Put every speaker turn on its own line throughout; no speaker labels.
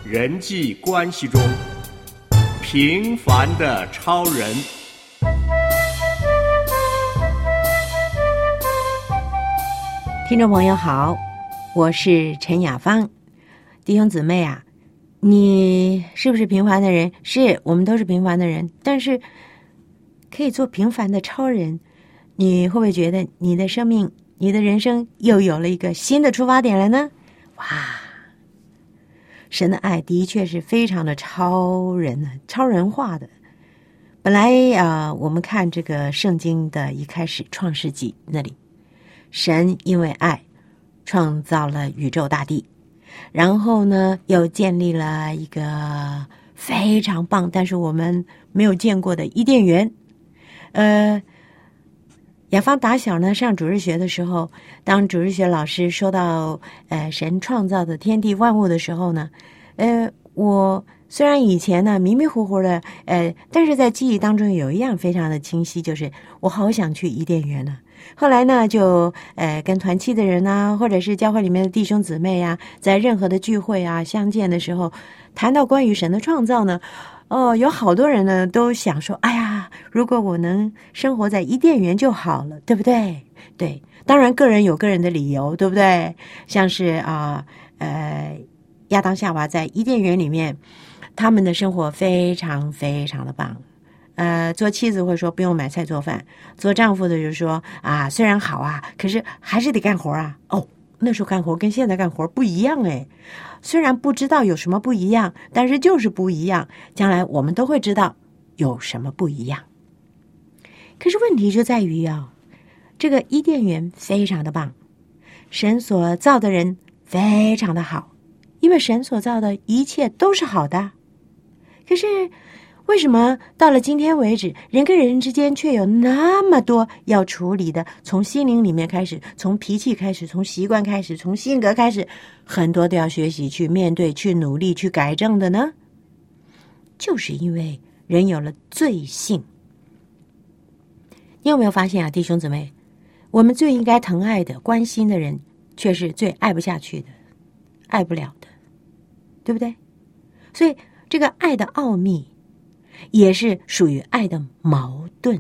人际关系中平凡的超人。
听众朋友好，我是陈雅芳。弟兄姊妹啊，你是不是平凡的人？是，我们都是平凡的人，但是可以做平凡的超人。你会不会觉得你的生命、你的人生又有了一个新的出发点了呢？哇，神的爱的确是非常的超人化的。本来我们看这个圣经的一开始创世纪那里，神因为爱创造了宇宙大地，然后呢又建立了一个非常棒但是我们没有见过的伊甸园。雅芳打小呢上主日学的时候，当主日学老师说到神创造的天地万物的时候呢，我虽然以前呢迷迷糊糊的但是在记忆当中有一样非常的清晰，就是我好想去伊甸园呢。后来呢就跟团契的人啊，或者是教会里面的弟兄姊妹啊，在任何的聚会啊相见的时候，谈到关于神的创造呢，有好多人呢都想说，哎呀，如果我能生活在伊甸园就好了，对不对？对，当然个人有个人的理由，对不对？像是亚当夏娃在伊甸园里面，他们的生活非常非常的棒。做妻子会说不用买菜做饭，做丈夫的就说啊，虽然好啊，可是还是得干活啊。那时候干活跟现在干活不一样哎，虽然不知道有什么不一样，但是就是不一样，将来我们都会知道有什么不一样。可是问题就在于这个伊甸园非常的棒，神所造的人非常的好，因为神所造的一切都是好的。可是为什么到了今天为止，人跟人之间却有那么多要处理的，从心灵里面开始，从脾气开始，从习惯开始，从性格开始，很多都要学习去面对，去努力，去改正的呢？就是因为人有了罪性。你有没有发现啊，弟兄姊妹，我们最应该疼爱的、关心的人，却是最爱不下去的，爱不了的，对不对？所以这个爱的奥秘也是属于爱的矛盾。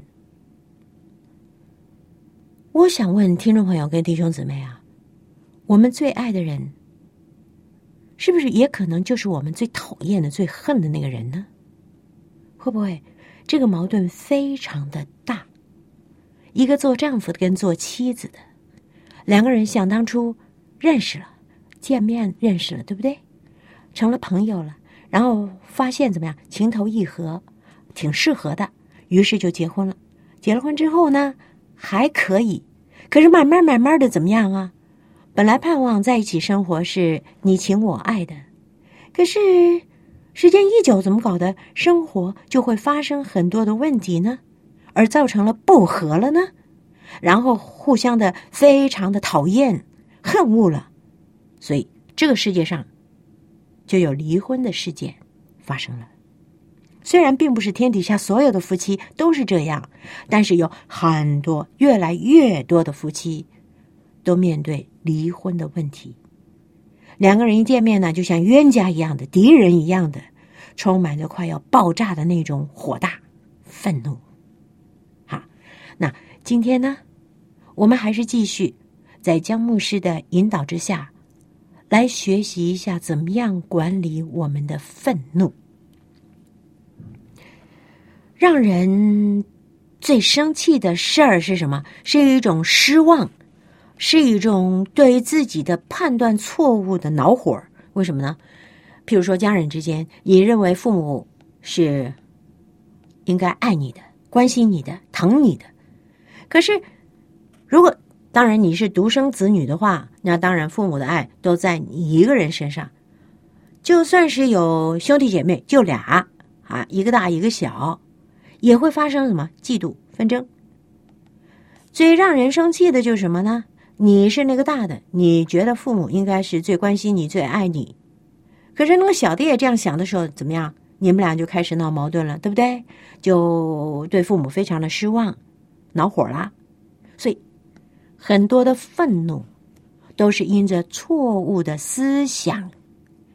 我想问听众朋友跟弟兄姊妹啊，我们最爱的人是不是也可能就是我们最讨厌的、最恨的那个人呢？会不会这个矛盾非常的大？一个做丈夫的跟做妻子的，两个人想当初认识了，见面认识了，对不对？成了朋友了，然后发现怎么样，情投意合，挺适合的，于是就结婚了。结了婚之后呢，还可以，可是慢慢的怎么样啊？本来盼望在一起生活是你情我爱的，可是时间一久，怎么搞的，生活就会发生很多的问题呢？而造成了不和了呢？然后互相的非常的讨厌、恨恶了，所以这个世界上就有离婚的事件发生了。虽然并不是天底下所有的夫妻都是这样，但是有很多越来越多的夫妻都面对离婚的问题。两个人一见面呢，就像冤家一样的、敌人一样的，充满着快要爆炸的那种火大、愤怒。好，那今天呢，我们还是继续在江牧师的引导之下，来学习一下怎么样管理我们的愤怒。让人最生气的事儿是什么？是一种失望，是一种对于自己的判断错误的恼火。为什么呢？譬如说家人之间，你认为父母是应该爱你的、关心你的、疼你的，可是如果当然你是独生子女的话，那当然父母的爱都在你一个人身上。就算是有兄弟姐妹，就俩一个大一个小，也会发生什么嫉妒纷争。最让人生气的就是什么呢？你是那个大的，你觉得父母应该是最关心你、最爱你，可是那个小的也这样想的时候，怎么样？你们俩就开始闹矛盾了，对不对？就对父母非常的失望，恼火啦。所以很多的愤怒都是因着错误的思想，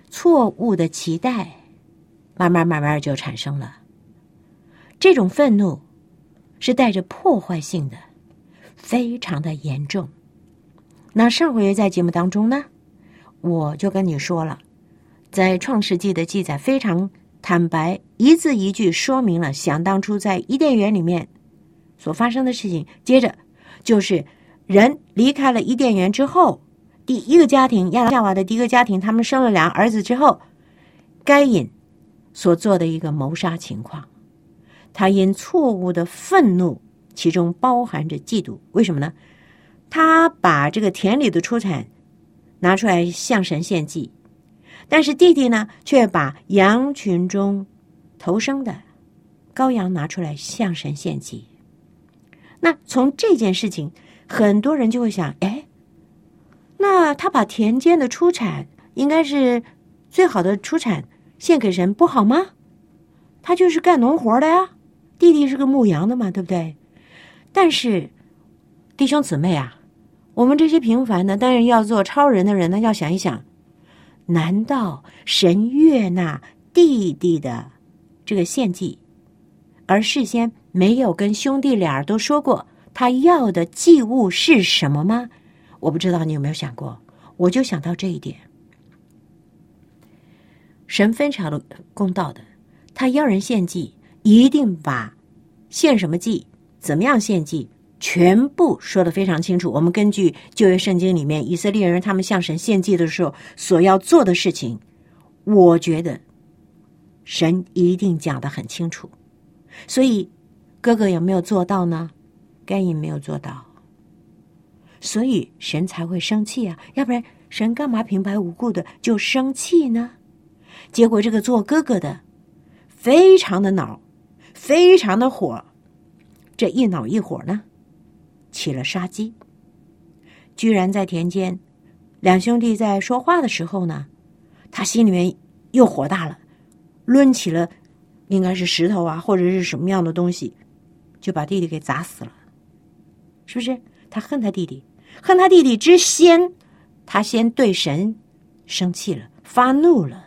错误的期待，慢慢就产生了。这种愤怒是带着破坏性的，非常的严重。那上回在节目当中呢，我就跟你说了，在创世纪的记载非常坦白，一字一句说明了想当初在伊甸园里面所发生的事情。接着就是人离开了伊甸园之后，第一个家庭亚当夏娃的第一个家庭，他们生了2儿子之后，该隐所做的一个谋杀情况。他因错误的愤怒，其中包含着嫉妒。为什么呢？他把这个田里的出产拿出来向神献祭，但是弟弟呢，却把羊群中头生的羔羊拿出来向神献祭。那从这件事情，很多人就会想，那他把田间的出产，应该是最好的出产献给神，不好吗？他就是干农活的呀，弟弟是个牧羊的嘛，对不对？但是弟兄姊妹啊，我们这些平凡的，当然要做超人的人呢，要想一想，难道神悦纳弟弟的这个献祭，而事先没有跟兄弟俩都说过他要的祭物是什么吗？我不知道你有没有想过，我就想到这一点。神非常的公道的，他要人献祭，一定把献什么祭，怎么样献祭，全部说得非常清楚。我们根据旧约圣经里面以色列人他们向神献祭的时候所要做的事情，我觉得神一定讲得很清楚。所以哥哥有没有做到呢？该隐没有做到，所以神才会生气啊，要不然神干嘛平白无故的就生气呢？结果这个做哥哥的非常的恼，非常的火，这一恼一火呢，起了杀机。居然在田间2兄弟在说话的时候呢，他心里面又火大了，抡起了应该是石头啊或者是什么样的东西，就把弟弟给砸死了。是不是？他恨他弟弟，恨他弟弟之先，他先对神生气了，发怒了。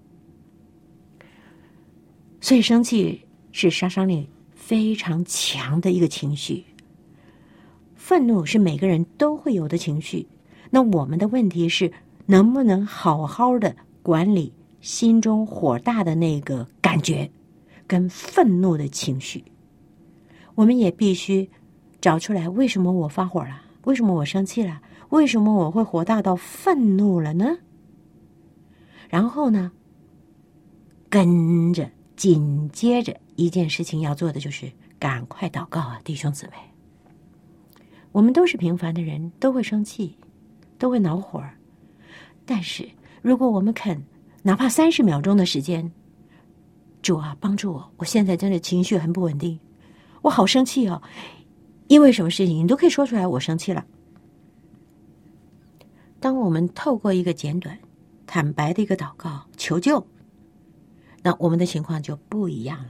所以生气是杀伤力非常强的一个情绪，愤怒是每个人都会有的情绪。那我们的问题是，能不能好好的管理心中火大的那个感觉跟愤怒的情绪？我们也必须找出来，为什么我发火了？为什么我生气了？为什么我会火大到愤怒了呢？然后呢，跟着紧接着一件事情要做的就是赶快祷告啊，弟兄姊妹。我们都是平凡的人，都会生气，都会恼火，但是如果我们肯哪怕30秒钟的时间，主啊，帮助我，我现在真的情绪很不稳定，我好生气哦，因为什么事情你都可以说出来，我生气了。当我们透过一个简短坦白的一个祷告求救，那我们的情况就不一样了。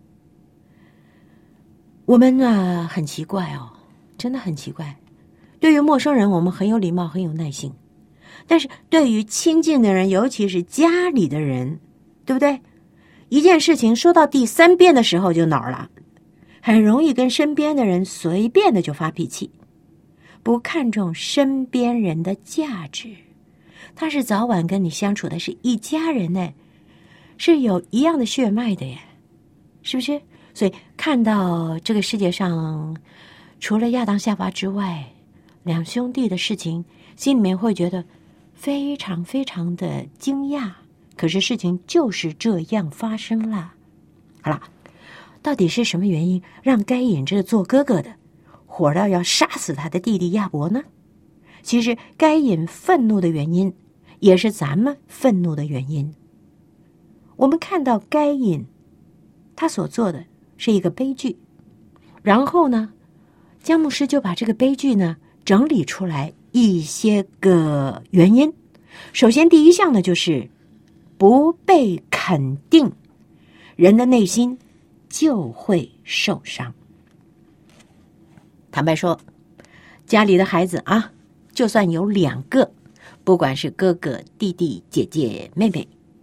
我们很奇怪哦，真的很奇怪。对于陌生人我们很有礼貌，很有耐心，但是对于亲近的人，尤其是家里的人，对不对？一件事情说到第3遍的时候就恼了，很容易跟身边的人随便的就发脾气，不看重身边人的价值。他是早晚跟你相处的，是一家人呢，是有一样的血脉的耶，是不是？所以看到这个世界上除了亚当夏娃之外2兄弟的事情，心里面会觉得非常非常的惊讶，可是事情就是这样发生了。好了，到底是什么原因让该隐这个做哥哥的火到要杀死他的弟弟亚伯呢？其实该隐愤怒的原因也是咱们愤怒的原因。我们看到该隐他所做的是一个悲剧，然后呢，江牧师就把这个悲剧呢整理出来一些个原因。首先第一项呢，就是不被肯定，人的内心就会受伤。坦白说，家里的孩子啊，就算有2个，不管是哥哥、弟弟、姐姐、妹妹，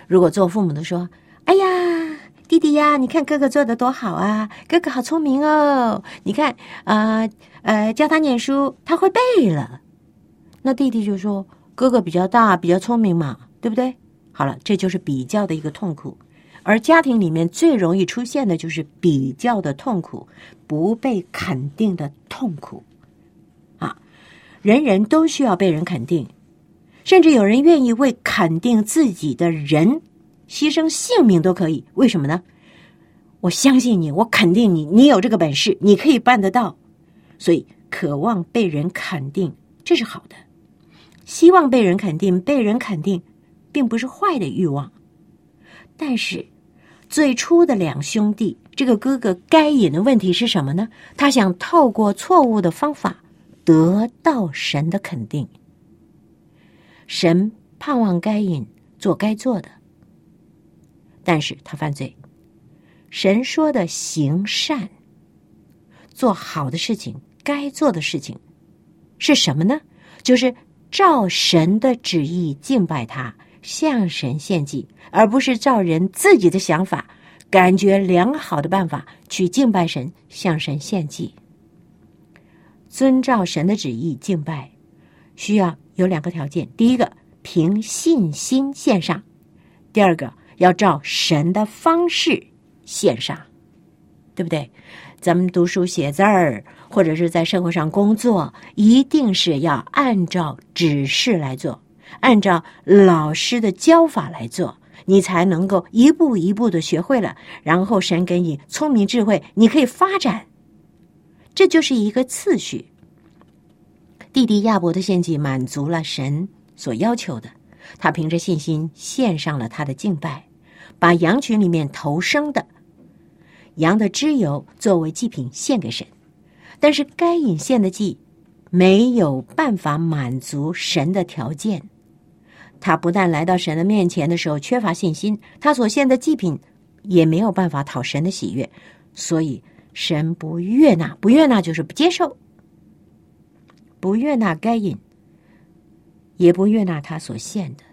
如果做父母的说：“哎呀，弟弟呀，你看哥哥做得多好啊，哥哥好聪明哦，你看教他念书，他会背了。”那弟弟就说：“哥哥比较大，比较聪明嘛，对不对？”好了，这就是比较的一个痛苦。而家庭里面最容易出现的就是比较的痛苦，不被肯定的痛苦啊！人人都需要被人肯定，甚至有人愿意为肯定自己的人牺牲性命都可以。为什么呢？我相信你，我肯定你，你有这个本事，你可以办得到。所以渴望被人肯定，这是好的。希望被人肯定，被人肯定并不是坏的欲望。但是最初的两兄弟，这个哥哥该隐的问题是什么呢？他想透过错误的方法得到神的肯定。神盼望该隐做该做的，但是他犯罪。神说的行善，做好的事情，该做的事情是什么呢？就是照神的旨意敬拜他，向神献祭，而不是照人自己的想法、感觉良好的办法去敬拜神，向神献祭。遵照神的旨意敬拜，需要有两个条件：第一个，凭信心献上；第二个，要照神的方式献上，对不对？咱们读书写字儿，或者是在社会上工作，一定是要按照指示来做，按照老师的教法来做，你才能够一步一步的学会了，然后神给你聪明智慧，你可以发展。这就是一个次序。弟弟亚伯的献祭满足了神所要求的，他凭着信心献上了他的敬拜，把羊群里面头生的羊的脂油作为祭品献给神。但是该隐献的祭没有办法满足神的条件，他不但来到神的面前的时候缺乏信心，他所献的祭品也没有办法讨神的喜悦，所以神不悦纳。不悦纳就是不接受，不悦纳该隐，也不悦纳他所献的。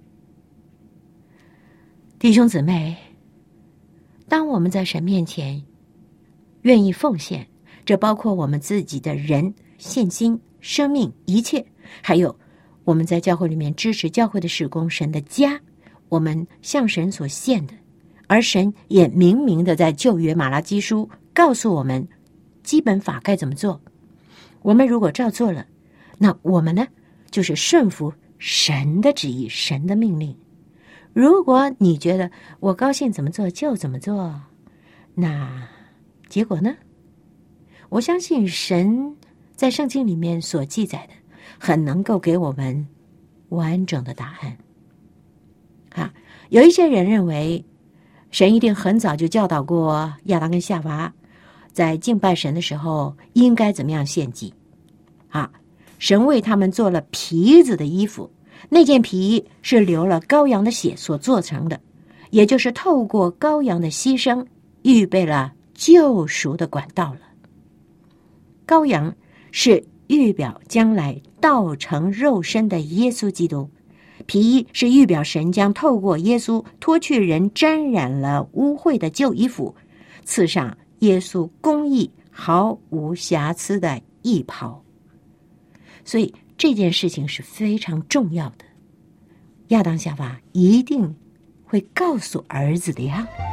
弟兄姊妹，当我们在神面前愿意奉献，这包括我们自己的人、信心、生命，一切，还有我们在教会里面支持教会的事工，神的家，我们向神所献的。而神也明明的在旧约马拉基书告诉我们基本法该怎么做。我们如果照做了，那我们呢，就是顺服神的旨意，神的命令。如果你觉得我高兴怎么做就怎么做，那结果呢？我相信神在圣经里面所记载的，很能够给我们完整的答案。有一些人认为，神一定很早就教导过亚当跟夏娃，在敬拜神的时候应该怎么样献祭。神为他们做了皮子的衣服，那件皮是流了羔羊的血所做成的，也就是透过羔羊的牺牲，预备了救赎的管道了。羔羊是预表将来道成肉身的耶稣基督，皮衣是预表神将透过耶稣脱去人沾染了污秽的旧衣服，赐上耶稣公义毫无瑕疵的义袍。所以这件事情是非常重要的，亚当夏娃一定会告诉儿子的呀。